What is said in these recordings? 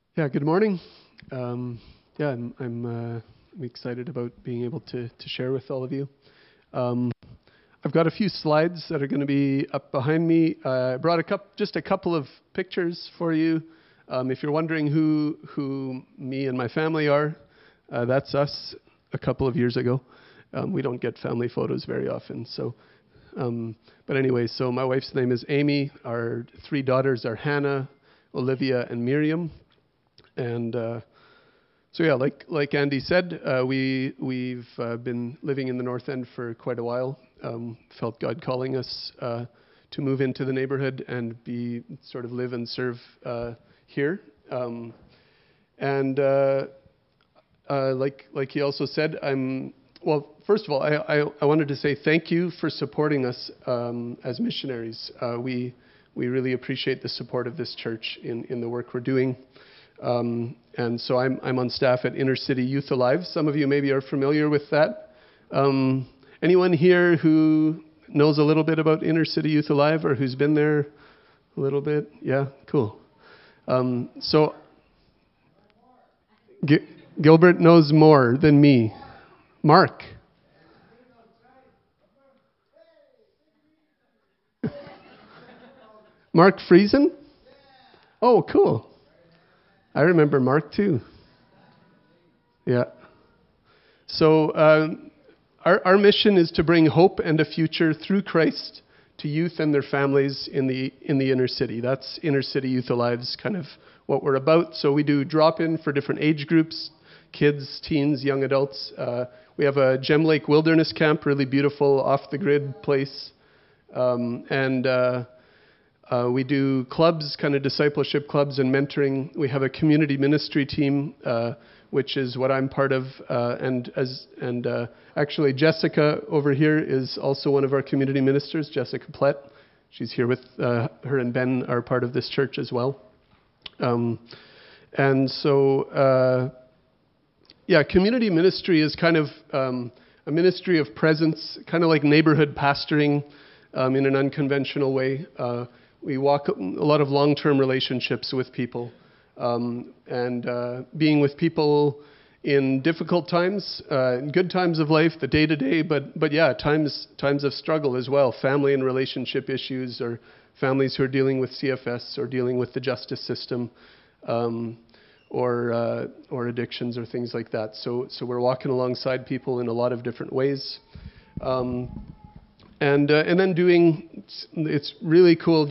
Yeah, good morning. Yeah, I'm excited about being able to share with all of you. Um, I've got a few slides that are going to be up behind me. I brought just a couple of pictures for you. If you're wondering who me and my family are, that's us a couple of years ago. We don't get family photos very often, but anyway, so my wife's name is Amy. Our three daughters are Hannah, Olivia, and Miriam. And so yeah, like Andy said, we've been living in the North End for quite a while. Felt God calling us to move into the neighborhood and live and serve here. Like he also said, first of all, I wanted to say thank you for supporting us as missionaries. We really appreciate the support of this church in the work we're doing. And so I'm on staff at Inner City Youth Alive. Some of you maybe are familiar with that. Anyone here who knows a little bit about Inner City Youth Alive or who's been there a little bit? Yeah, cool. Gilbert knows more than me. Mark. Mark Friesen? Oh, cool. I remember Mark too. Yeah. So our mission is to bring hope and a future through Christ to youth and their families in the inner city. That's Inner City Youth Alive's kind of what we're about. So we do drop-in for different age groups, kids, teens, young adults. We have a Gem Lake Wilderness Camp, really beautiful, off-the-grid place. We do clubs, kind of discipleship clubs and mentoring. We have a community ministry team, which is what I'm part of. Actually, Jessica over here is also one of our community ministers, Jessica Plett. She's here with her and Ben are part of this church as well. Community ministry is kind of a ministry of presence, kind of like neighborhood pastoring in an unconventional way. We walk a lot of long-term relationships with people, being with people in difficult times, in good times of life, the day-to-day, but yeah, times of struggle as well, family and relationship issues, or families who are dealing with CFS or dealing with the justice system, or addictions or things like that. So we're walking alongside people in a lot of different ways. And then it's really cool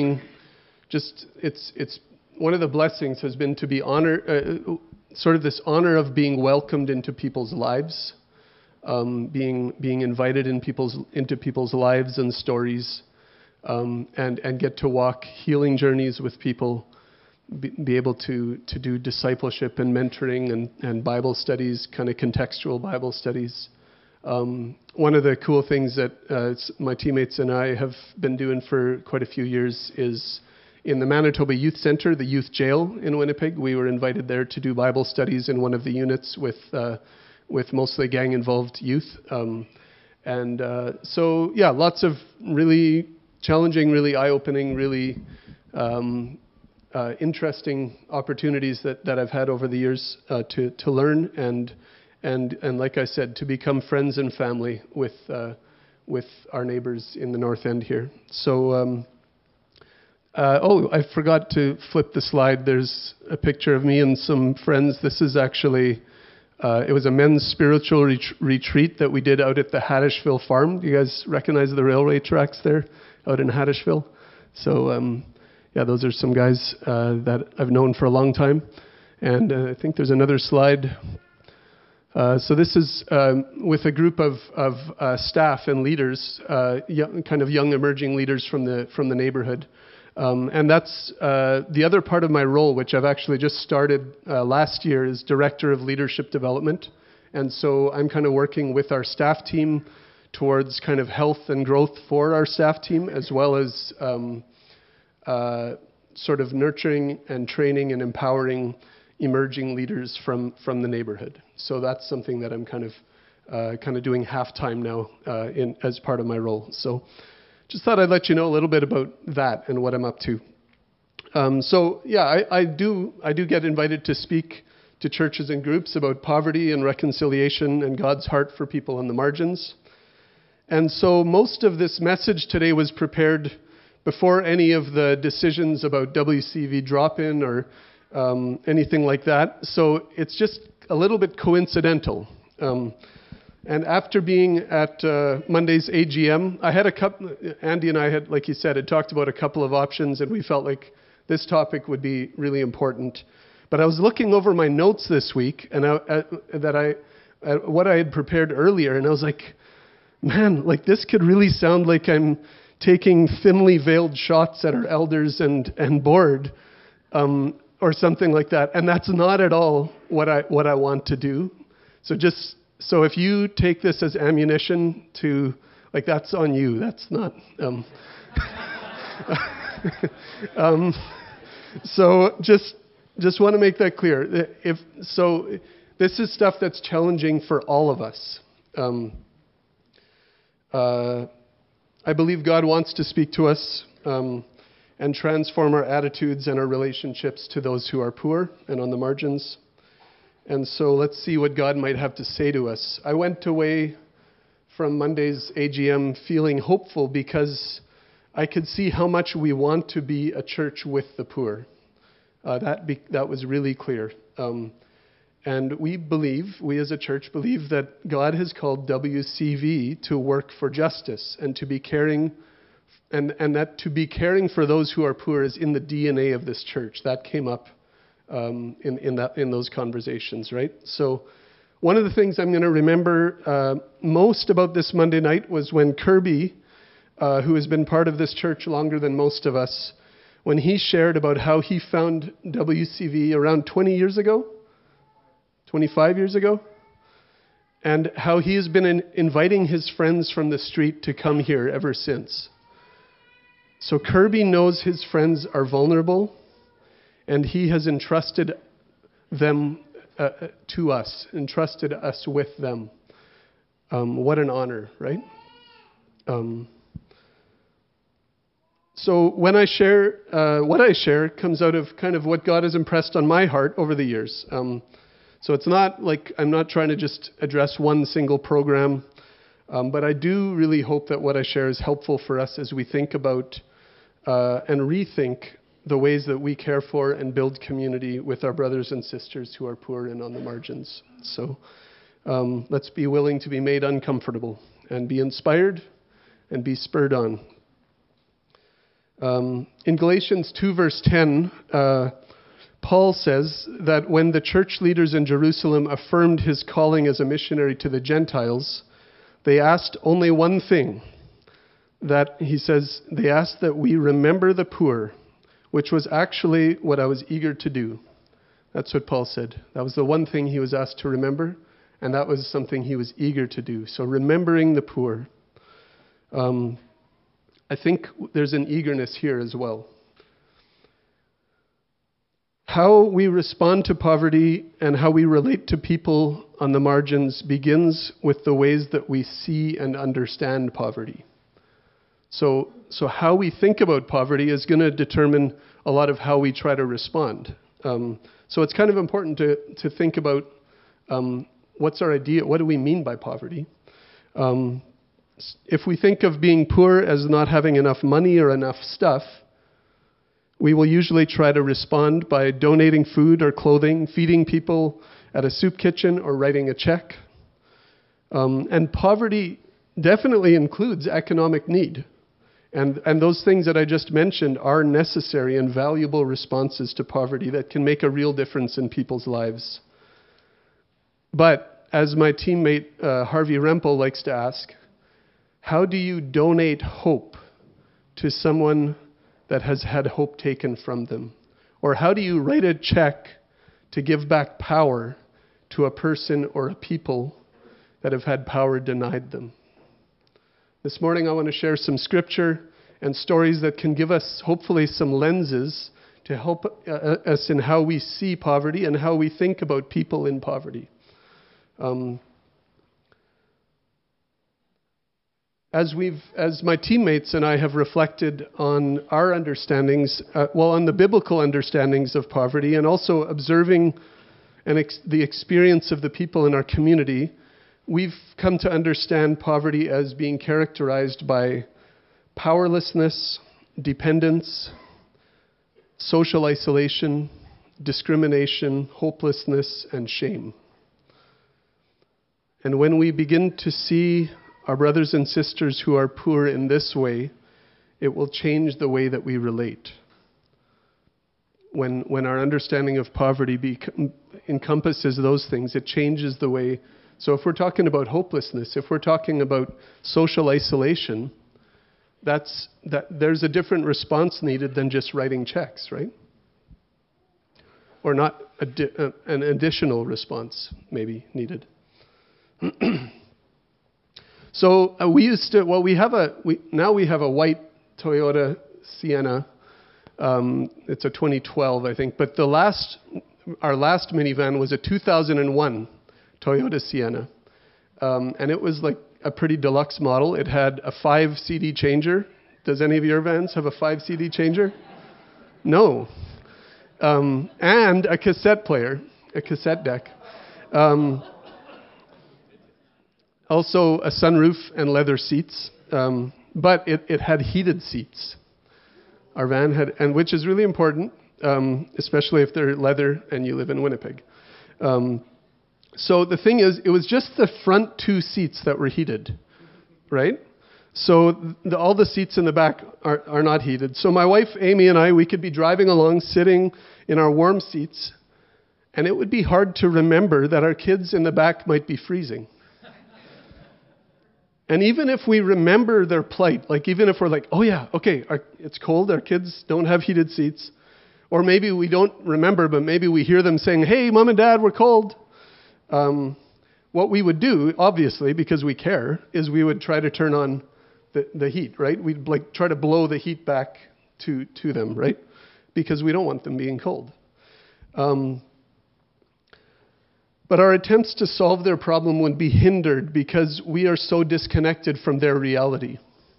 it's one of the blessings has been to be sort of this honor of being welcomed into people's lives, being invited into people's lives and stories, and get to walk healing journeys with people, be able to do discipleship and mentoring and Bible studies, kind of contextual Bible studies. One of the cool things that my teammates and I have been doing for quite a few years is in the Manitoba Youth Center, the youth jail in Winnipeg. We were invited there to do Bible studies in one of the units with mostly gang-involved youth. Lots of really challenging, really eye-opening, really interesting opportunities that I've had over the years to learn and like I said, to become friends and family with our neighbors in the North End here. So, I forgot to flip the slide. There's a picture of me and some friends. This is actually, it was a men's spiritual retreat that we did out at the Haddishville farm. Do you guys recognize the railway tracks there out in Haddishville? So, those are some guys that I've known for a long time. And I think there's another slide. So this is with a group of staff and leaders, young emerging leaders from the neighborhood, and that's the other part of my role, which I've actually just started last year, is Director of Leadership Development, and so I'm kind of working with our staff team towards kind of health and growth for our staff team, as well as sort of nurturing and training and empowering emerging leaders from the neighborhood. So that's something that I'm kind of doing half-time now as part of my role. So just thought I'd let you know a little bit about that and what I'm up to. I do get invited to speak to churches and groups about poverty and reconciliation and God's heart for people on the margins. And so most of this message today was prepared before any of the decisions about WCV drop-in or anything like that. So it's just a little bit coincidental. And after being at Monday's AGM, I had Andy and I had, like he said, had talked about a couple of options, and we felt like this topic would be really important. But I was looking over my notes this week, and what I had prepared earlier, and I was like, man, like this could really sound like I'm taking thinly veiled shots at our elders and board, or something like that. And that's not at all what I want to do. So if you take this as ammunition to, like, that's on you. That's not. So just want to make that clear. This is stuff that's challenging for all of us. I believe God wants to speak to us and transform our attitudes and our relationships to those who are poor and on the margins. And so let's see what God might have to say to us. I went away from Monday's AGM feeling hopeful because I could see how much we want to be a church with the poor. That was really clear. And we as a church believe that God has called WCV to work for justice and to be caring, and that to be caring for those who are poor is in the DNA of this church. That came up in those conversations, right? So one of the things I'm going to remember most about this Monday night was when Kirby, who has been part of this church longer than most of us, when he shared about how he found WCV around 20 years ago, 25 years ago, and how he has been inviting his friends from the street to come here ever since. So Kirby knows his friends are vulnerable, and he has entrusted them to us, entrusted us with them. What an honor, right? So when I share, what I share comes out of kind of what God has impressed on my heart over the years. So it's not like I'm not trying to just address one single program, but I do really hope that what I share is helpful for us as we think about and rethink the ways that we care for and build community with our brothers and sisters who are poor and on the margins. So let's be willing to be made uncomfortable and be inspired and be spurred on. In Galatians 2 verse 10, Paul says that when the church leaders in Jerusalem affirmed his calling as a missionary to the Gentiles, they asked only one thing. That he says, they asked that we remember the poor, which was actually what I was eager to do. That's what Paul said. That was the one thing he was asked to remember, and that was something he was eager to do. So remembering the poor. I think there's an eagerness here as well. How we respond to poverty and how we relate to people on the margins begins with the ways that we see and understand poverty. So how we think about poverty is going to determine a lot of how we try to respond. So it's kind of important to think about what's our idea, what do we mean by poverty? If we think of being poor as not having enough money or enough stuff, we will usually try to respond by donating food or clothing, feeding people at a soup kitchen, or writing a check. And poverty definitely includes economic need. And those things that I just mentioned are necessary and valuable responses to poverty that can make a real difference in people's lives. But as my teammate Harvey Rempel likes to ask, how do you donate hope to someone that has had hope taken from them? Or how do you write a check to give back power to a person or a people that have had power denied them? This morning I want to share some scripture and stories that can give us hopefully some lenses to help us in how we see poverty and how we think about people in poverty. as my teammates and I have reflected on our understandings, on the biblical understandings of poverty, and also observing the experience of the people in our community, we've come to understand poverty as being characterized by powerlessness, dependence, social isolation, discrimination, hopelessness, and shame. And when we begin to see our brothers and sisters who are poor in this way, it will change the way that we relate. When our understanding of poverty encompasses those things, it changes the way. So if we're talking about hopelessness, if we're talking about social isolation, there's a different response needed than just writing checks, right? Or not an additional response maybe needed. So now we have a white Toyota Sienna. It's a 2012, I think. But our last minivan was a 2001 Toyota Sienna, and it was like a pretty deluxe model. It had a 5 CD changer. Does any of your vans have a 5 CD changer? No. And a cassette player, a cassette deck. Also a sunroof and leather seats, but it had heated seats. Our van had, and which is really important, especially if they're leather and you live in Winnipeg. So the thing is, it was just the front 2 seats that were heated, right? So all the seats in the back are not heated. So my wife, Amy, and I, we could be driving along, sitting in our warm seats, and it would be hard to remember that our kids in the back might be freezing. And even if we remember their plight, like even if we're like, oh yeah, okay, it's cold, our kids don't have heated seats, or maybe we don't remember, but maybe we hear them saying, hey, Mom and Dad, we're cold. What we would do, obviously, because we care, is we would try to turn on the heat, right? We'd like try to blow the heat back to them, right? Because we don't want them being cold. But our attempts to solve their problem would be hindered because we are so disconnected from their reality.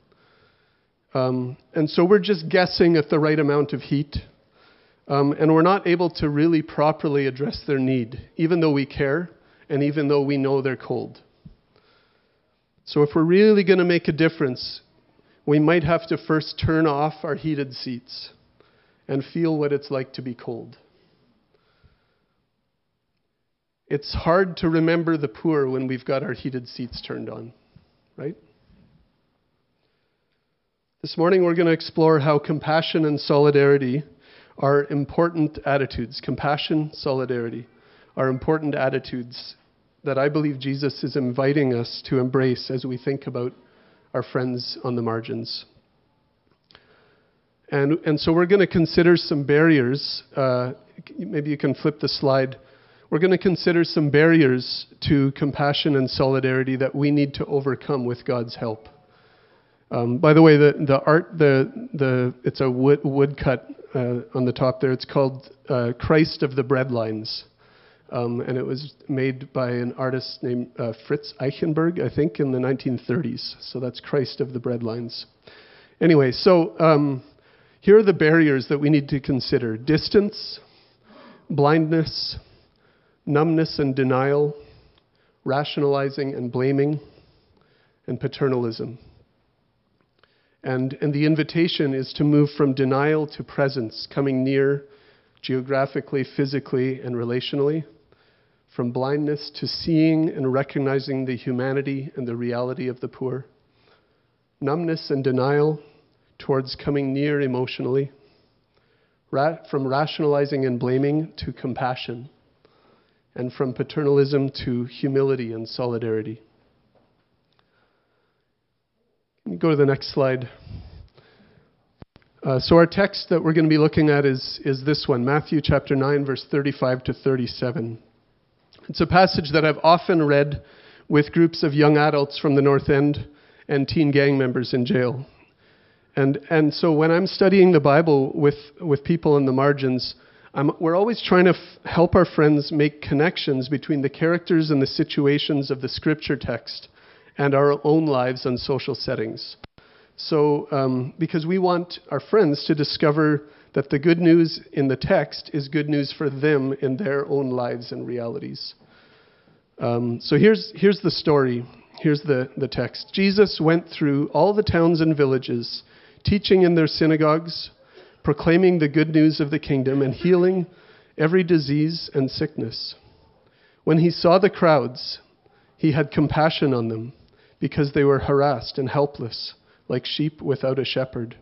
And so we're just guessing at the right amount of heat. And we're not able to really properly address their need, even though we care and even though we know they're cold. So if we're really going to make a difference, we might have to first turn off our heated seats and feel what it's like to be cold. It's hard to remember the poor when we've got our heated seats turned on, right? This morning we're going to explore how compassion and solidarity are important attitudes. Compassion, solidarity are important attitudes that I believe Jesus is inviting us to embrace as we think about our friends on the margins. And so we're going to consider some barriers. Maybe you can flip the slide. We're going to consider some barriers to compassion and solidarity that we need to overcome with God's help. By the way, the art, it's a woodcut on the top there. It's called Christ of the Breadlines. And it was made by an artist named Fritz Eichenberg, I think, in the 1930s. So that's Christ of the Breadlines. Anyway, so here are the barriers that we need to consider. Distance, blindness, numbness and denial, rationalizing and blaming, and paternalism. And the invitation is to move from denial to presence, coming near geographically, physically, and relationally, from blindness to seeing and recognizing the humanity and the reality of the poor, numbness and denial towards coming near emotionally, from rationalizing and blaming to compassion, and from paternalism to humility and solidarity. Go to the next slide. So our text that we're going to be looking at is this one, Matthew chapter 9, verse 35 to 37. It's a passage that I've often read with groups of young adults from the North End and teen gang members in jail. And so when I'm studying the Bible with people in the margins, we're always trying to help our friends make connections between the characters and the situations of the scripture text and our own lives and social settings. So, because we want our friends to discover that the good news in the text is good news for them in their own lives and realities. So here's the story. Here's the text. Jesus went through all the towns and villages, teaching in their synagogues, proclaiming the good news of the kingdom, and healing every disease and sickness. When he saw the crowds, he had compassion on them, because they were harassed and helpless, like sheep without a shepherd.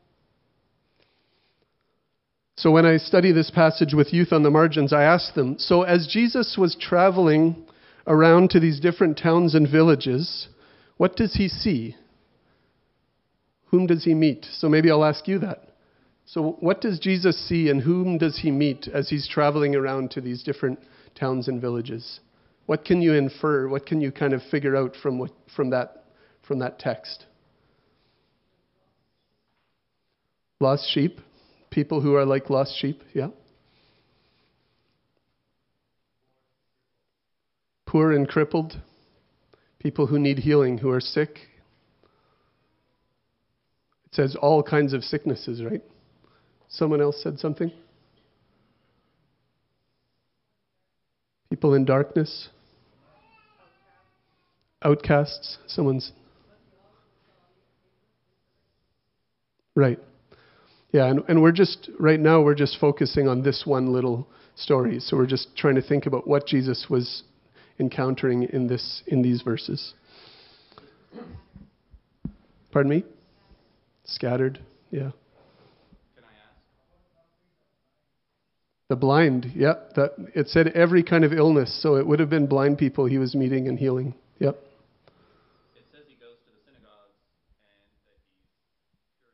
So when I study this passage with youth on the margins, I ask them, so as Jesus was traveling around to these different towns and villages, what does he see? Whom does he meet? So maybe I'll ask you that. So what does Jesus see and whom does he meet as he's traveling around to these different towns and villages? What can you infer? What can you kind of figure out from that text? Lost sheep, people who are like lost sheep, yeah. Poor and crippled, people who need healing, who are sick. It says all kinds of sicknesses, right? Someone else said something? People in darkness. Outcasts. Someone's... Right. Yeah, and we're just, right now, we're just focusing on this one little story. So we're just trying to think about what Jesus was encountering in these verses. Pardon me? Scattered, yeah. Can I ask? The blind, yeah. It said every kind of illness, so it would have been blind people he was meeting and healing. Yep. It says he goes to the synagogues and that he's curing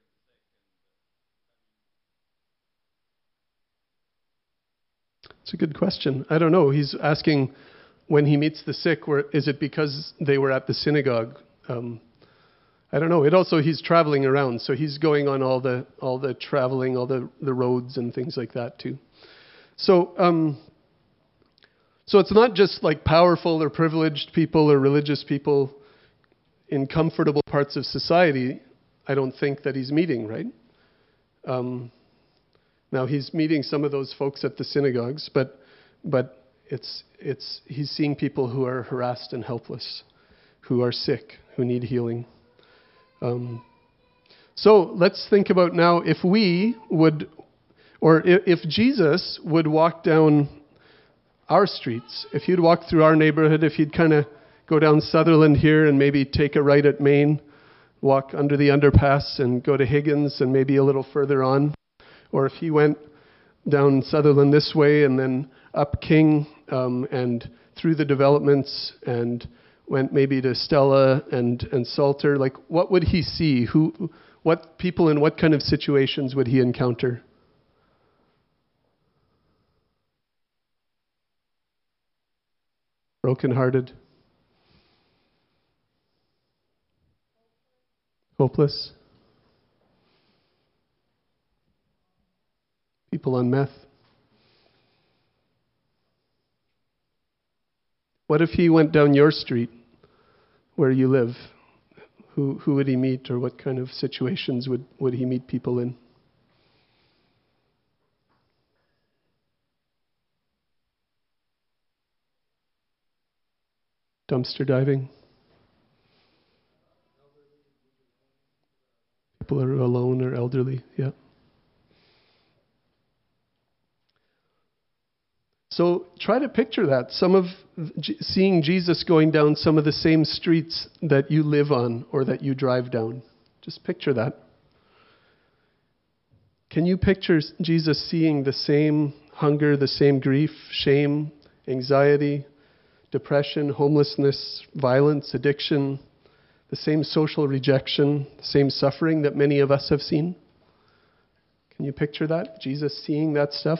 the sick. It's a good question. I don't know. He's asking when he meets the sick, is it because they were at the synagogue? I don't know. It also, he's traveling around, so he's going on all the traveling, all the roads and things like that too. So it's not just like powerful or privileged people or religious people in comfortable parts of society, I don't think, that he's meeting, right? Now he's meeting some of those folks at the synagogues, but he's seeing people who are harassed and helpless, who are sick, who need healing. So let's think about now if we would, or if Jesus would walk down our streets, if he'd walk through our neighborhood, if he'd kind of go down Sutherland here and maybe take a right at Main, walk under the underpass and go to Higgins and maybe a little further on, or if he went down Sutherland this way and then up King and through the developments and went maybe to Stella and Salter, like what would he see? What people in what kind of situations would he encounter? Brokenhearted, hopeless, people on meth. What if he went down your street where you live? Who would he meet, or what kind of situations would he meet people in? Dumpster diving. People who are alone or elderly, yeah. So try to picture that. Seeing Jesus going down some of the same streets that you live on or that you drive down. Just picture that. Can you picture Jesus seeing the same hunger, the same grief, shame, anxiety, depression, homelessness, violence, addiction, the same social rejection, the same suffering that many of us have seen? Can you picture that? Jesus seeing that stuff?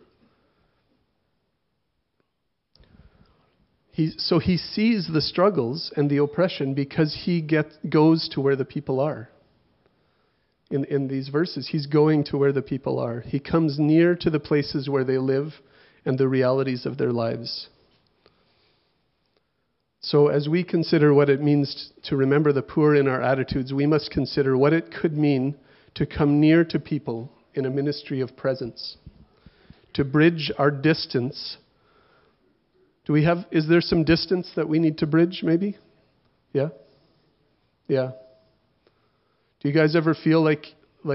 So he sees the struggles and the oppression because he goes to where the people are. In these verses, he's going to where the people are. He comes near to the places where they live and the realities of their lives. So as we consider what it means to remember the poor in our attitudes, we must consider what it could mean to come near to people in a ministry of presence, to bridge our distance. Is there some distance that we need to bridge maybe? Yeah? Yeah. Do you guys ever feel like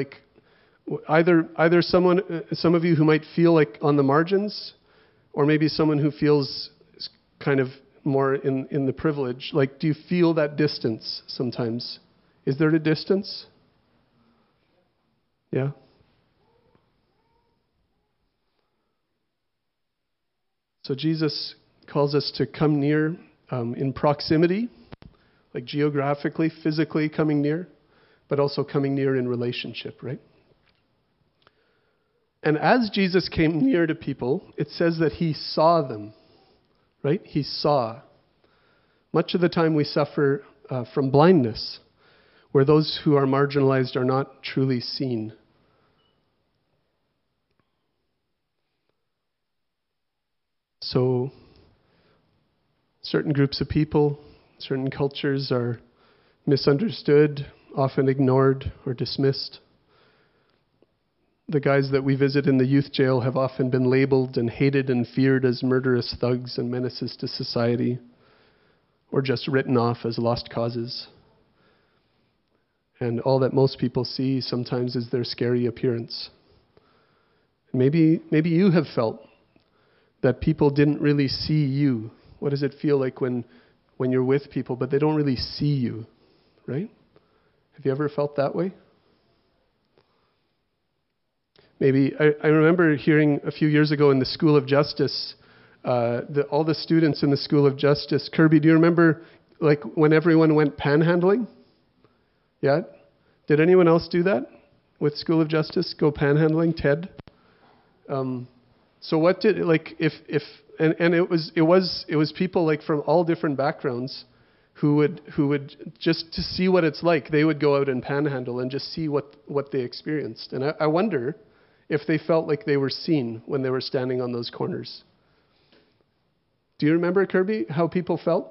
either some of you who might feel like on the margins, or maybe someone who feels kind of more in the privilege? Like, do you feel that distance sometimes? Is there a distance? Yeah. So Jesus calls us to come near in proximity, like geographically, physically coming near, but also coming near in relationship, right? And as Jesus came near to people, it says that he saw them, right? He saw. Much of the time we suffer from blindness, where those who are marginalized are not truly seen. So, certain groups of people, certain cultures are misunderstood, often ignored or dismissed. The guys that we visit in the youth jail have often been labeled and hated and feared as murderous thugs and menaces to society, or just written off as lost causes. And all that most people see sometimes is their scary appearance. Maybe you have felt that people didn't really see you. What does it feel like when you're with people, but they don't really see you, right? Have you ever felt that way? Maybe, I remember hearing a few years ago in the School of Justice, all the students in the School of Justice. Kirby, do you remember like when everyone went panhandling? Yeah? Did anyone else do that with School of Justice? Go panhandling? Ted? So what did, like, and it was people like from all different backgrounds who would just to see what it's like, they would go out and panhandle and just see what they experienced. And I wonder if they felt like they were seen when they were standing on those corners. Do you remember, Kirby, how people felt?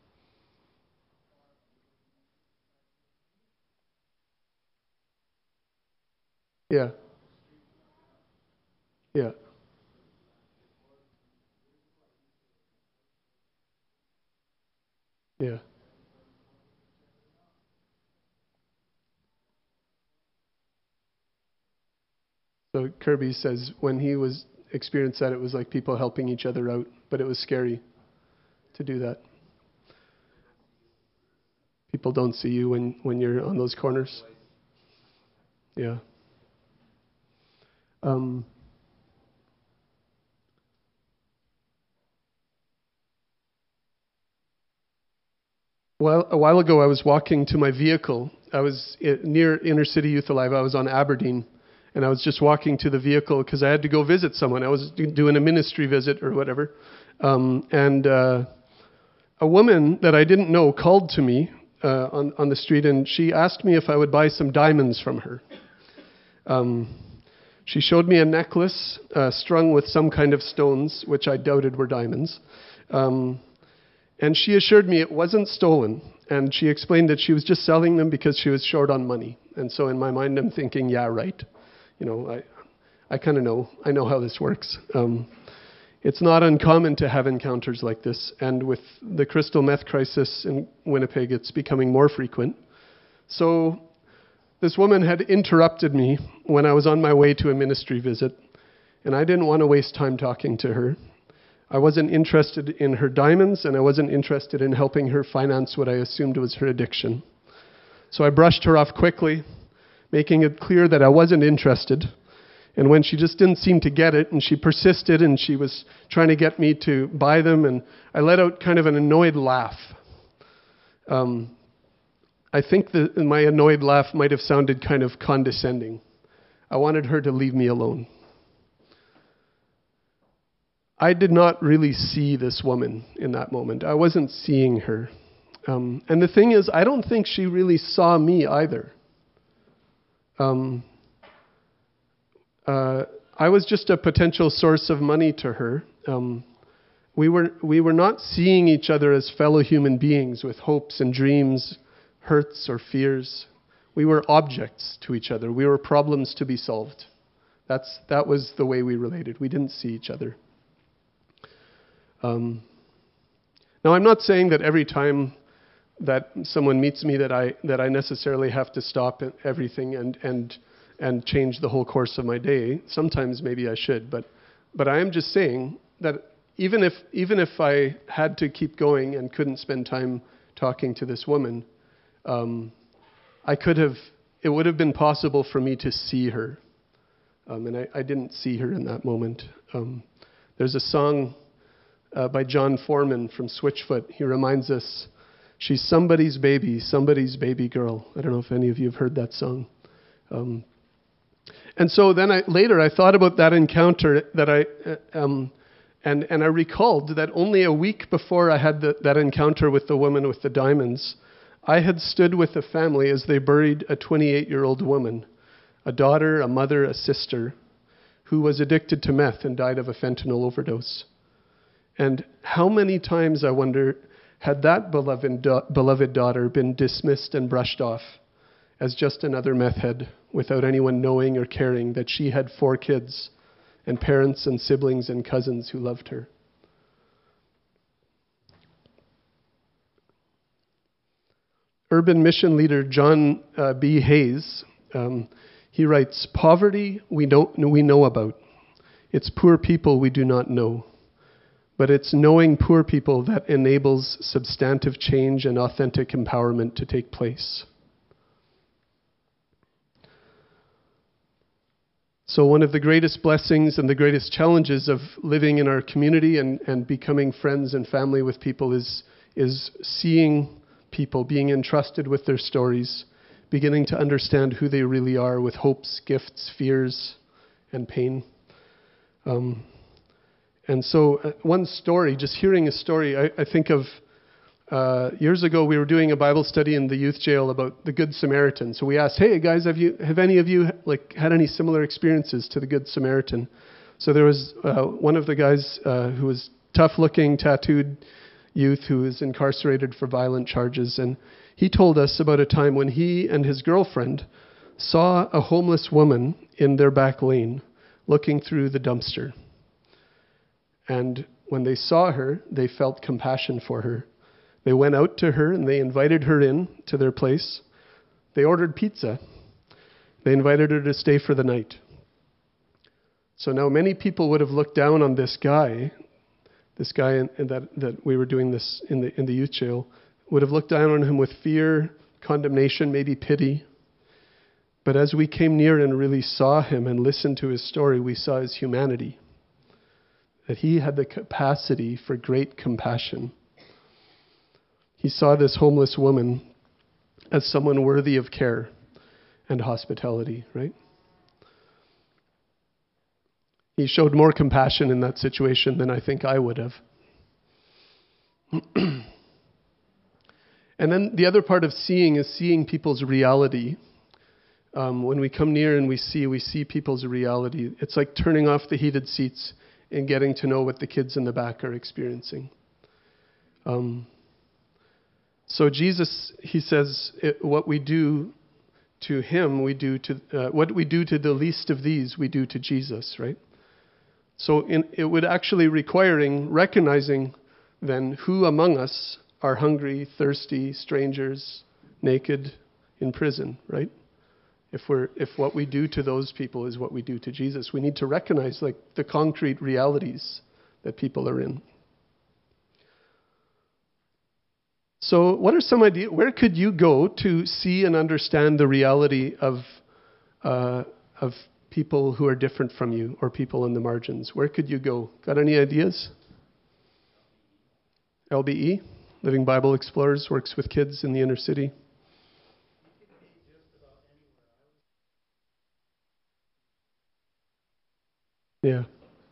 Yeah. Yeah. Yeah. So Kirby says when he was experienced that, it was like people helping each other out, but it was scary to do that. People don't see you when you're on those corners. Yeah. Well, a while ago, I was walking to my vehicle. I was near Inner City Youth Alive. I was on Aberdeen, and I was just walking to the vehicle because I had to go visit someone. I was doing a ministry visit or whatever. And a woman that I didn't know called to me on the street, and she asked me if I would buy some diamonds from her. She showed me a necklace strung with some kind of stones, which I doubted were diamonds. And she assured me it wasn't stolen. And she explained that she was just selling them because she was short on money. And so in my mind, I'm thinking, yeah, right. You know, I kind of know. I know how this works. It's not uncommon to have encounters like this. And with the crystal meth crisis in Winnipeg, it's becoming more frequent. So this woman had interrupted me when I was on my way to a ministry visit. And I didn't want to waste time talking to her. I wasn't interested in her diamonds, and I wasn't interested in helping her finance what I assumed was her addiction. So I brushed her off quickly, making it clear that I wasn't interested. And when she just didn't seem to get it, and she persisted, and she was trying to get me to buy them, and I let out kind of an annoyed laugh. I think that my annoyed laugh might have sounded kind of condescending. I wanted her to leave me alone. I did not really see this woman in that moment. I wasn't seeing her. And the thing is, I don't think she really saw me either. I was just a potential source of money to her. we were not seeing each other as fellow human beings with hopes and dreams, hurts or fears. We were objects to each other. We were problems to be solved. That was the way we related. We didn't see each other. Now, I'm not saying that every time that someone meets me that I necessarily have to stop everything and change the whole course of my day. Sometimes maybe I should, but I am just saying that even if I had to keep going and couldn't spend time talking to this woman, it would have been possible for me to see her. And I didn't see her in that moment. There's a song by John Foreman from Switchfoot. He reminds us, she's somebody's baby girl. I don't know if any of you have heard that song. And so then later I thought about that encounter and I recalled that only a week before I had that encounter with the woman with the diamonds, I had stood with the family as they buried a 28-year-old woman, a daughter, a mother, a sister, who was addicted to meth and died of a fentanyl overdose. And how many times, I wonder, had that beloved daughter been dismissed and brushed off as just another meth head without anyone knowing or caring that she had 4 kids and parents and siblings and cousins who loved her. Urban mission leader John B. Hayes, he writes, "Poverty we know about. It's poor people we do not know. But it's knowing poor people that enables substantive change and authentic empowerment to take place." So one of the greatest blessings and the greatest challenges of living in our community and becoming friends and family with people is seeing people, being entrusted with their stories, beginning to understand who they really are with hopes, gifts, fears, and pain. And so one story, just hearing a story, I think of years ago we were doing a Bible study in the youth jail about the Good Samaritan. So we asked, hey guys, have any of you had any similar experiences to the Good Samaritan? So there was one of the guys who was tough-looking, tattooed youth who was incarcerated for violent charges. And he told us about a time when he and his girlfriend saw a homeless woman in their back lane looking through the dumpster. And when they saw her, they felt compassion for her. They went out to her and they invited her in to their place. They ordered pizza. They invited her to stay for the night. So now many people would have looked down on this guy that we were doing this in the youth jail, would have looked down on him with fear, condemnation, maybe pity. But as we came near and really saw him and listened to his story, we saw his humanity. That he had the capacity for great compassion. He saw this homeless woman as someone worthy of care and hospitality, right? He showed more compassion in that situation than I think I would have. And then the other part of seeing is seeing people's reality. When we come near and we see people's reality. It's like turning off the heated seats and getting to know what the kids in the back are experiencing. So Jesus, he says, what we do to him, we do to what we do to the least of these, we do to Jesus, right? So it would actually recognizing then who among us are hungry, thirsty, strangers, naked, in prison, right? If what we do to those people is what we do to Jesus, we need to recognize the concrete realities that people are in. So what are some ideas? Where could you go to see and understand the reality of people who are different from you or people on the margins? Where could you go? Got any ideas? LBE, Living Bible Explorers, works with kids in the inner city. Yeah.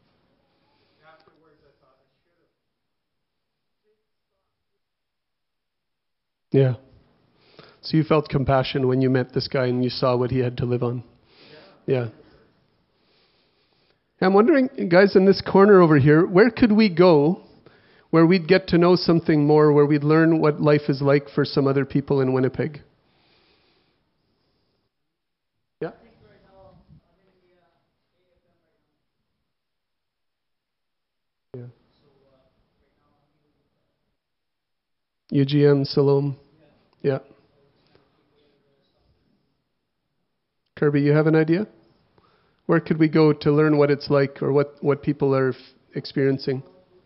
Yeah. So you felt compassion when you met this guy and you saw what he had to live on. Yeah. I'm wondering, guys, in this corner over here, where could we go where we'd get to know something more, where we'd learn what life is like for some other people in Winnipeg. Yeah. Yeah. UGM, Salome. Yeah. Kirby, you have an idea? Where could we go to learn what it's like or what people are experiencing?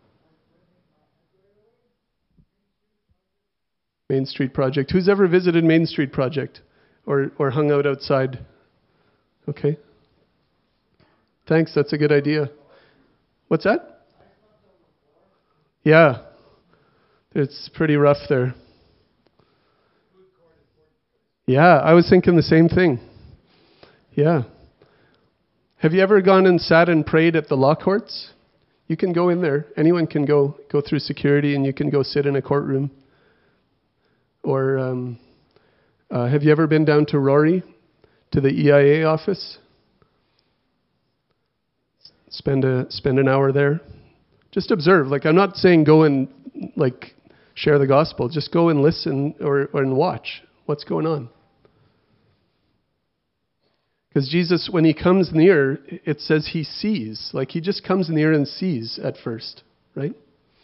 Main Street Project. Who's ever visited Main Street Project or hung out outside? Okay. Thanks, that's a good idea. What's that? Yeah. It's pretty rough there. Yeah, I was thinking the same thing. Yeah. Have you ever gone and sat and prayed at the law courts? You can go in there. Anyone can go through security and you can go sit in a courtroom. Or have you ever been down to Rory, to the EIA office? Spend an hour there. Just observe. Like, I'm not saying go and like share the gospel. Just go and listen or and watch what's going on. Because Jesus, when he comes near, it says he sees. Like, he just comes near and sees at first, right?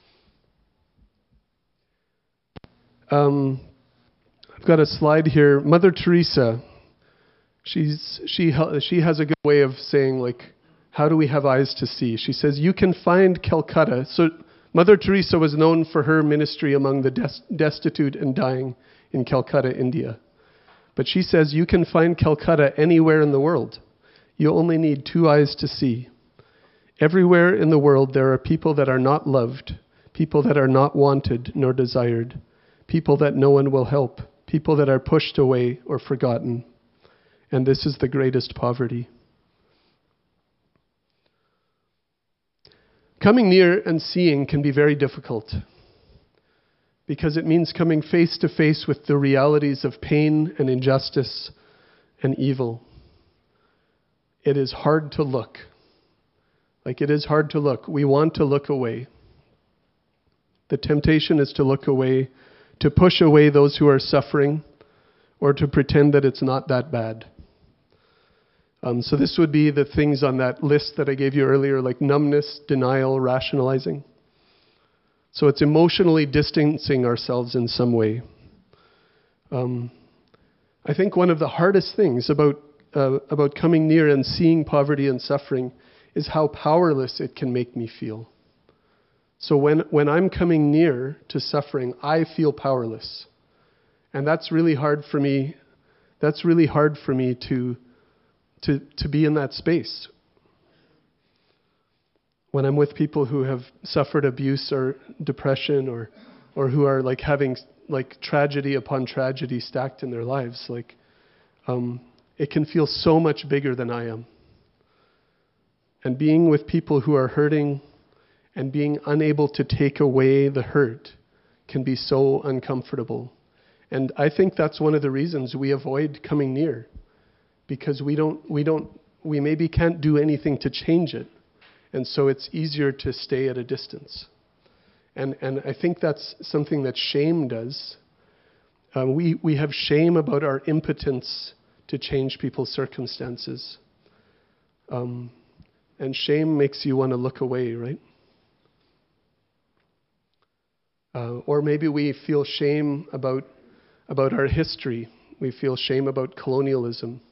I've got a slide here. Mother Teresa, she has a good way of saying, like, how do we have eyes to see? She says, you can find Calcutta. So Mother Teresa was known for her ministry among the destitute and dying in Calcutta, India. But she says, you can find Calcutta anywhere in the world. You only need 2 eyes to see. Everywhere in the world there are people that are not loved, people that are not wanted nor desired, people that no one will help, people that are pushed away or forgotten. And this is the greatest poverty. Coming near and seeing can be very difficult because it means coming face to face with the realities of pain and injustice and evil. It is hard to look. Like, it is hard to look. We want to look away. The temptation is to look away, to push away those who are suffering, or to pretend that it's not that bad. So this would be the things on that list that I gave you earlier, like numbness, denial, rationalizing. So it's emotionally distancing ourselves in some way. I think one of the hardest things about coming near and seeing poverty and suffering is how powerless it can make me feel. So when I'm coming near to suffering, I feel powerless. And that's really hard for me. That's really hard for me to be in that space. When I'm with people who have suffered abuse or depression or who are like having like tragedy upon tragedy stacked in their lives, like it can feel so much bigger than I am. And being with people who are hurting and being unable to take away the hurt can be so uncomfortable. And I think that's one of the reasons we avoid coming near, because we maybe can't do anything to change it. And so it's easier to stay at a distance. And I think that's something that shame does. We have shame about our impotence to change people's circumstances. And shame makes you want to look away, right? Or maybe we feel shame about our history. We feel shame about colonialism.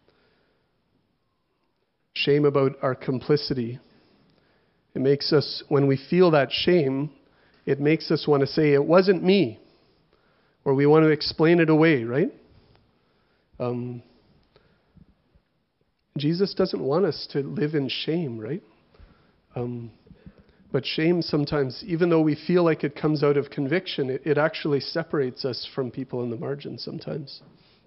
Shame about our complicity. It makes us, when we feel that shame, it makes us want to say, it wasn't me. Or we want to explain it away, right? Jesus doesn't want us to live in shame, right? But shame sometimes, even though we feel like it comes out of conviction, it actually separates us from people in the margins sometimes.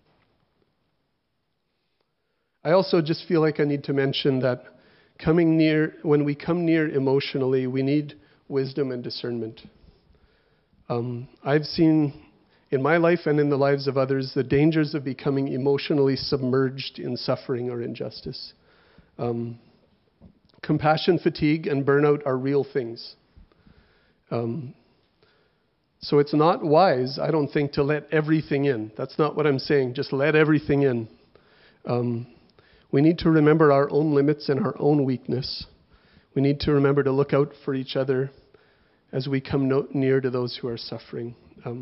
I also just feel like I need to mention that when we come near emotionally, we need wisdom and discernment. I've seen in my life and in the lives of others the dangers of becoming emotionally submerged in suffering or injustice. Compassion fatigue and burnout are real things. So it's not wise, I don't think, to let everything in. That's not what I'm saying. Just let everything in. We need to remember our own limits and our own weakness. We need to remember to look out for each other as we come near to those who are suffering.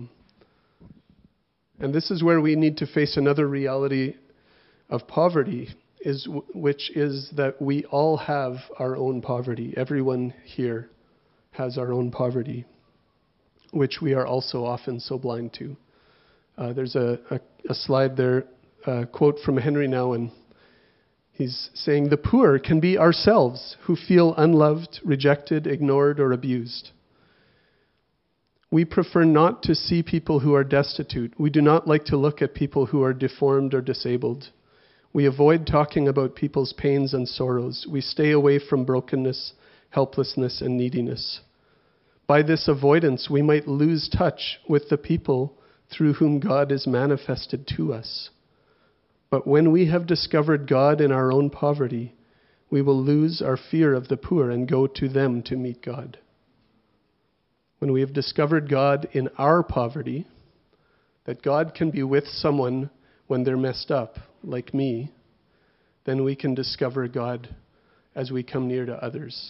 And this is where we need to face another reality of poverty, which is that we all have our own poverty. Everyone here has our own poverty, which we are also often so blind to. There's a slide there, a quote from Henry Nouwen. He's saying, "The poor can be ourselves who feel unloved, rejected, ignored, or abused. We prefer not to see people who are destitute. We do not like to look at people who are deformed or disabled. We avoid talking about people's pains and sorrows. We stay away from brokenness, helplessness, and neediness. By this avoidance, we might lose touch with the people through whom God is manifested to us. But when we have discovered God in our own poverty, we will lose our fear of the poor and go to them to meet God." When we have discovered God in our poverty, that God can be with someone when they're messed up, like me, then we can discover God as we come near to others.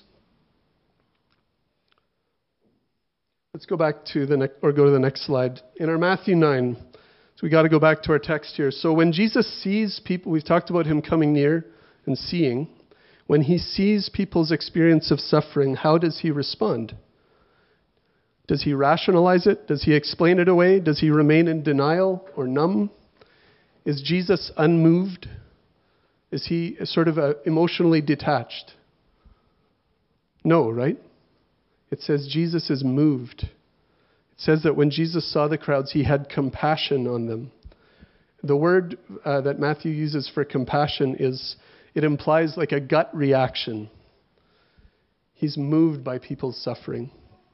Let's go back to go to the next slide. In our Matthew 9, so we got to go back to our text here. So when Jesus sees people, we've talked about him coming near and seeing. When he sees people's experience of suffering, how does he respond? Does he rationalize it? Does he explain it away? Does he remain in denial or numb? Is Jesus unmoved? Is he sort of emotionally detached? No, right? It says Jesus is moved. It says that when Jesus saw the crowds, he had compassion on them. The word that Matthew uses for compassion it implies like a gut reaction. He's moved by people's suffering.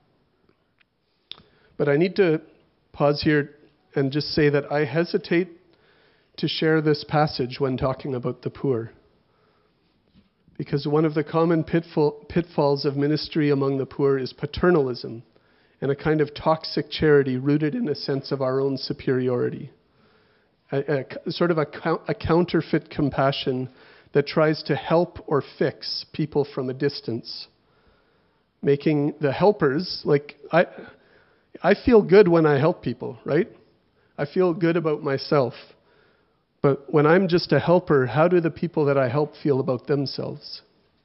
But I need to pause here and just say that I hesitate to share this passage when talking about the poor. Because one of the common pitfalls of ministry among the poor is paternalism and a kind of toxic charity rooted in a sense of our own superiority. Sort of a counterfeit compassion that tries to help or fix people from a distance. Making the helpers, like I feel good when I help people, right? I feel good about myself. But when I'm just a helper, how do the people that I help feel about themselves?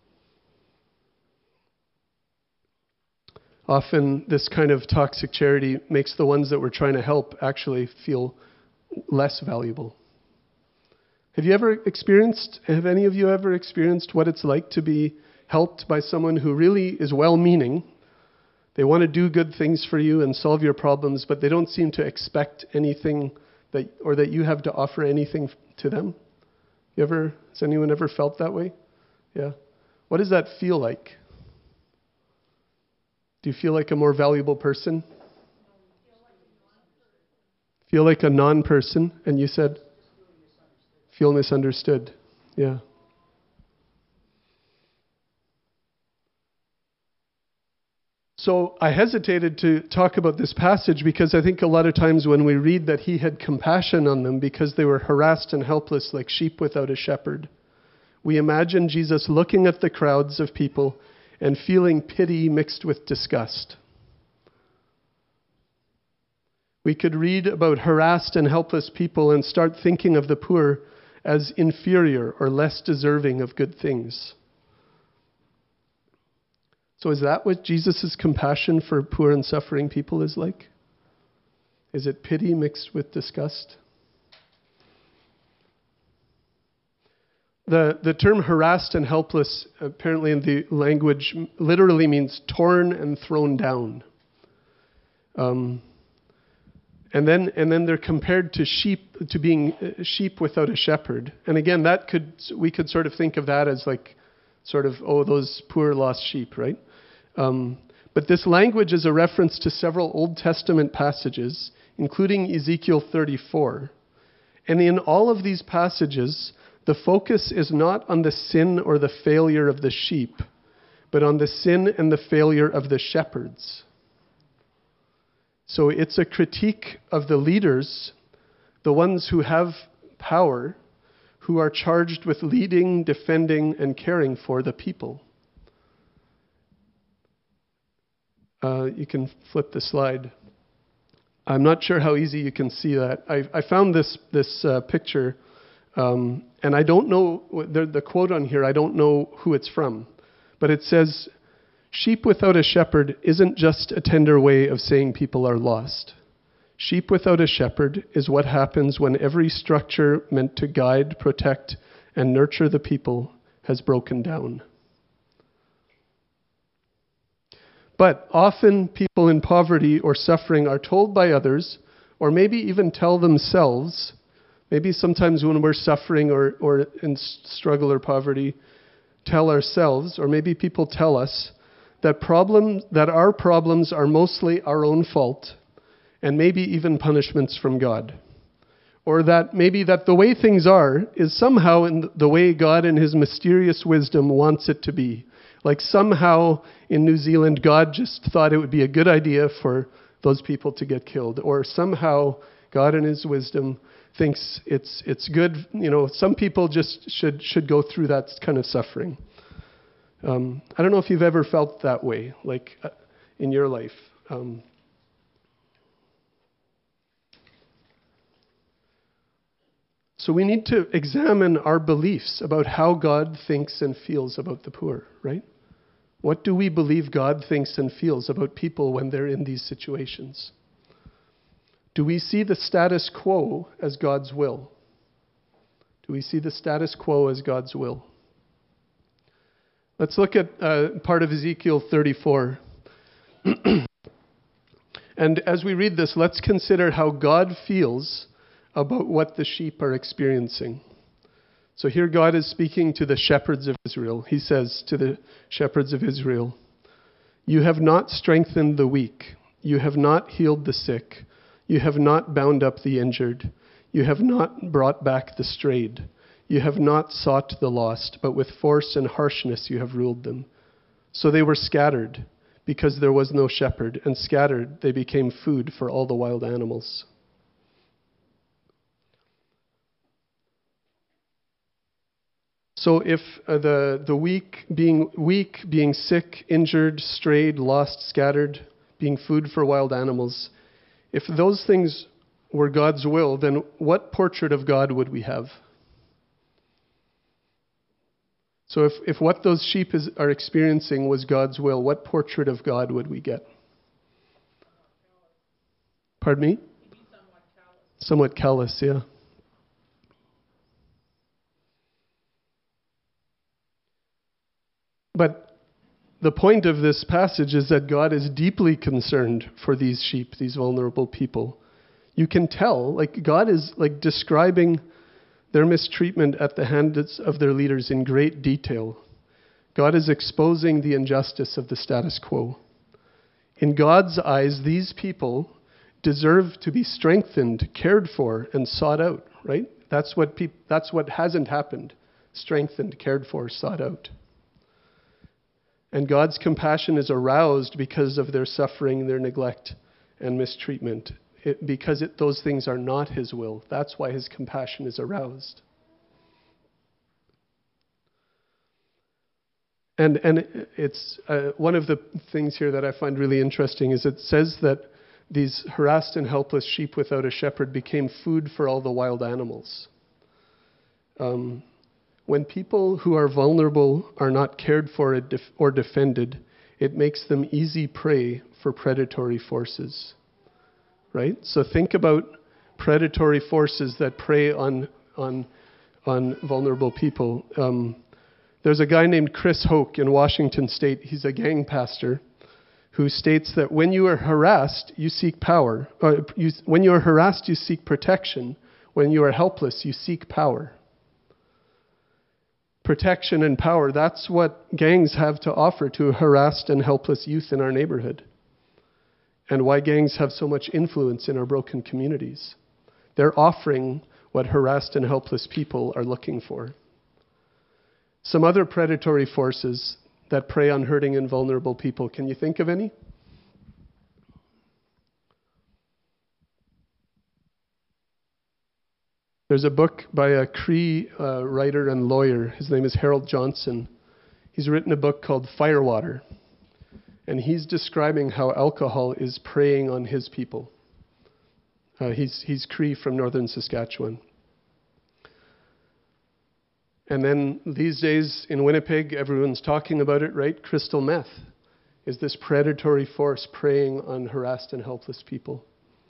Often this kind of toxic charity makes the ones that we're trying to help actually feel less valuable. Have any of you ever experienced what it's like to be helped by someone who really is well-meaning? They want to do good things for you and solve your problems, but they don't seem to expect anything that you have to offer anything to them. Has anyone ever felt that way? Yeah. What does that feel like? Do you feel like a more valuable person? Feel like a non-person? And you said? Feel misunderstood. Yeah. So I hesitated to talk about this passage because I think a lot of times when we read that he had compassion on them because they were harassed and helpless like sheep without a shepherd, we imagine Jesus looking at the crowds of people and feeling pity mixed with disgust. We could read about harassed and helpless people and start thinking of the poor as inferior or less deserving of good things. So is that what Jesus' compassion for poor and suffering people is like? Is it pity mixed with disgust? The term harassed and helpless, apparently in the language, literally means torn and thrown down. And then they're compared to being sheep without a shepherd. And again, we could sort of think of that as like sort of, those poor lost sheep, right? But this language is a reference to several Old Testament passages, including Ezekiel 34. And in all of these passages, the focus is not on the sin or the failure of the sheep, but on the sin and the failure of the shepherds. So it's a critique of the leaders, the ones who have power, who are charged with leading, defending, and caring for the people. You can flip the slide. I'm not sure how easy you can see that. I found this picture, and I don't know, the quote on here, I don't know who it's from, but it says, "Sheep without a shepherd isn't just a tender way of saying people are lost. Sheep without a shepherd is what happens when every structure meant to guide, protect, and nurture the people has broken down." But often people in poverty or suffering are told by others, or maybe even tell themselves, maybe sometimes when we're suffering or in struggle or poverty, tell ourselves, or maybe people tell us, that our problems are mostly our own fault, and maybe even punishments from God. Or that maybe that the way things are is somehow in the way God in his mysterious wisdom wants it to be. Like somehow in New Zealand, God just thought it would be a good idea for those people to get killed. Or somehow God in his wisdom thinks it's good. You know, some people just should go through that kind of suffering. I don't know if you've ever felt that way, like in your life. So we need to examine our beliefs about how God thinks and feels about the poor, right? What do we believe God thinks and feels about people when they're in these situations? Do we see the status quo as God's will? Do we see the status quo as God's will? Let's look at part of Ezekiel 34. And as we read this, let's consider how God feels about what the sheep are experiencing. So here God is speaking to the shepherds of Israel. He says to the shepherds of Israel, "You have not strengthened the weak. You have not healed the sick. You have not bound up the injured. You have not brought back the strayed. You have not sought the lost, but with force and harshness you have ruled them. So they were scattered because there was no shepherd, and scattered they became food for all the wild animals." So if the weak, being sick, injured, strayed, lost, scattered, being food for wild animals, if those things were God's will, then what portrait of God would we have? So if what those sheep are experiencing was God's will, what portrait of God would we get? Pardon me? Somewhat callous, yeah. But the point of this passage is that God is deeply concerned for these sheep, these vulnerable people. You can tell, like God is like describing their mistreatment at the hands of their leaders in great detail. God is exposing the injustice of the status quo. In God's eyes, these people deserve to be strengthened, cared for, and sought out, right? That's what hasn't happened. Strengthened, cared for, sought out. And God's compassion is aroused because of their suffering, their neglect, and mistreatment. Because those things are not his will. That's why his compassion is aroused. And it's one of the things here that I find really interesting is it says that these harassed and helpless sheep without a shepherd became food for all the wild animals. When people who are vulnerable are not cared for or defended, it makes them easy prey for predatory forces. Right? So think about predatory forces that prey on vulnerable people. There's a guy named Chris Hoke in Washington State. He's a gang pastor who states that when you are harassed, you seek power. When you are harassed, you seek protection. When you are helpless, you seek power. Protection and power, that's what gangs have to offer to harassed and helpless youth in our neighborhood. And why gangs have so much influence in our broken communities. They're offering what harassed and helpless people are looking for. Some other predatory forces that prey on hurting and vulnerable people. Can you think of any? There's a book by a Cree writer and lawyer. His name is Harold Johnson. He's written a book called Firewater. And he's describing how alcohol is preying on his people. He's Cree from northern Saskatchewan. And then these days in Winnipeg, everyone's talking about it, right? Crystal meth is this predatory force preying on harassed and helpless people.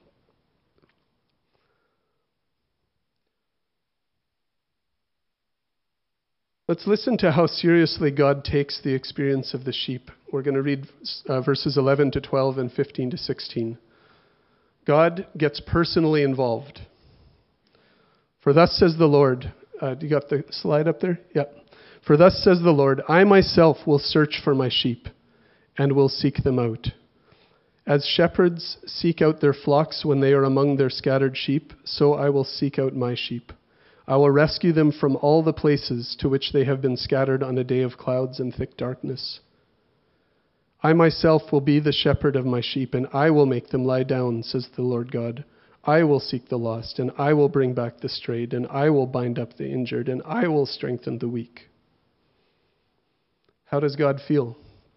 Let's listen to how seriously God takes the experience of the sheep. We're going to read verses 11 to 12 and 15 to 16. God gets personally involved. For thus says the Lord, do you got the slide up there? Yeah. For thus says the Lord, I myself will search for my sheep and will seek them out. As shepherds seek out their flocks when they are among their scattered sheep, so I will seek out my sheep. I will rescue them from all the places to which they have been scattered on a day of clouds and thick darkness. I myself will be the shepherd of my sheep, and I will make them lie down, says the Lord God. I will seek the lost, and I will bring back the strayed, and I will bind up the injured, and I will strengthen the weak. How does God feel?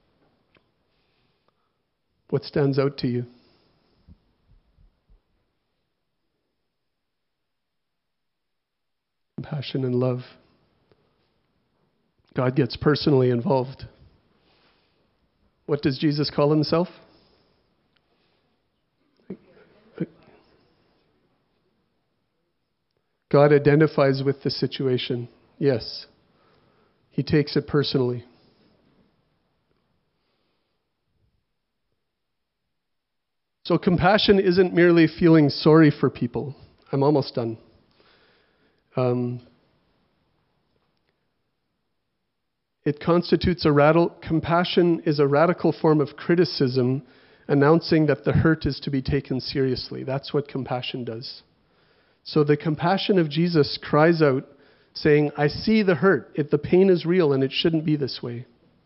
What stands out to you? Compassion and love. God gets personally involved. What does Jesus call himself? God identifies with the situation. Yes. He takes it personally. So compassion isn't merely feeling sorry for people. I'm almost done. It constitutes compassion is a radical form of criticism, announcing that the hurt is to be taken seriously. That's what compassion does. So the compassion of Jesus cries out, saying, I see the hurt. The pain is real and it shouldn't be this way.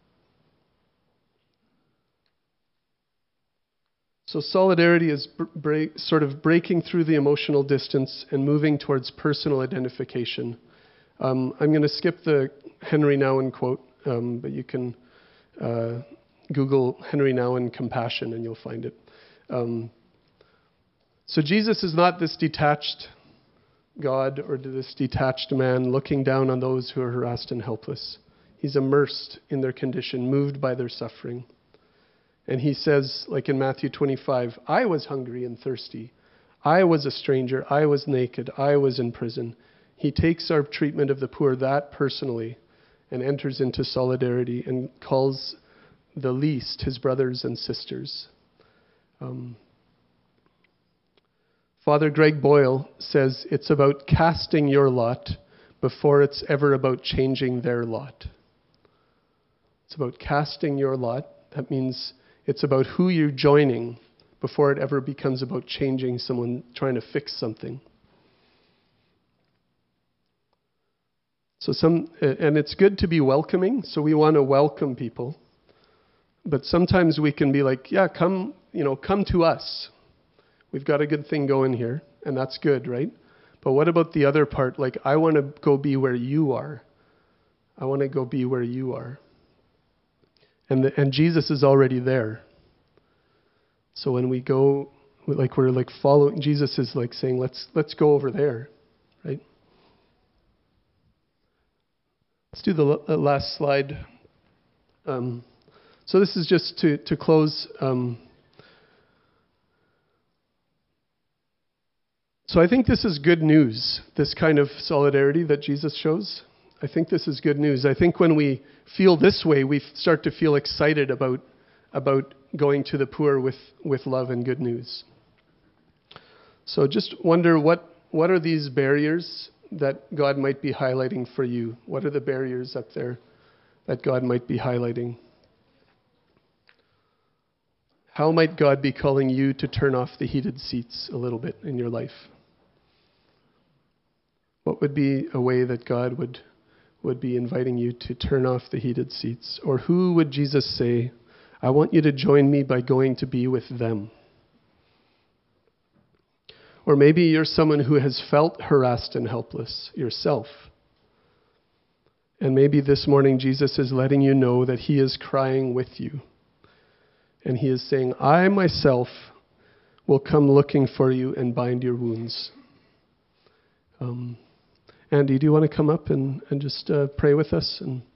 So solidarity is sort of breaking through the emotional distance and moving towards personal identification. I'm going to skip the Henry Nouwen quote, but you can Google Henry Nouwen compassion and you'll find it. So Jesus is not this detached God or this detached man looking down on those who are harassed and helpless. He's immersed in their condition, moved by their suffering. And he says, like in Matthew 25, I was hungry and thirsty. I was a stranger. I was naked. I was in prison. He takes our treatment of the poor that personally and enters into solidarity and calls the least his brothers and sisters. Father Greg Boyle says it's about casting your lot before it's ever about changing their lot. It's about casting your lot. That means it's about who you're joining before it ever becomes about changing someone, trying to fix something. And it's good to be welcoming, so we want to welcome people. But sometimes we can be like, yeah, come to us. We've got a good thing going here, and that's good, right? But what about the other part? Like, I want to go be where you are. I want to go be where you are. And Jesus is already there. So when we go, we're following, Jesus is saying, let's go over there, right? Let's do the last slide. So this is just to close. So I think this is good news, this kind of solidarity that Jesus shows. I think this is good news. I think when we feel this way, we start to feel excited about going to the poor with love and good news. So just wonder what are these barriers that God might be highlighting for you? What are the barriers up there that God might be highlighting? How might God be calling you to turn off the heated seats a little bit in your life? What would be a way that God would be inviting you to turn off the heated seats? Or who would Jesus say, I want you to join me by going to be with them? Or maybe you're someone who has felt harassed and helpless yourself. And maybe this morning Jesus is letting you know that he is crying with you. And he is saying, I myself will come looking for you and bind your wounds. Andy, do you want to come up and just pray with us? And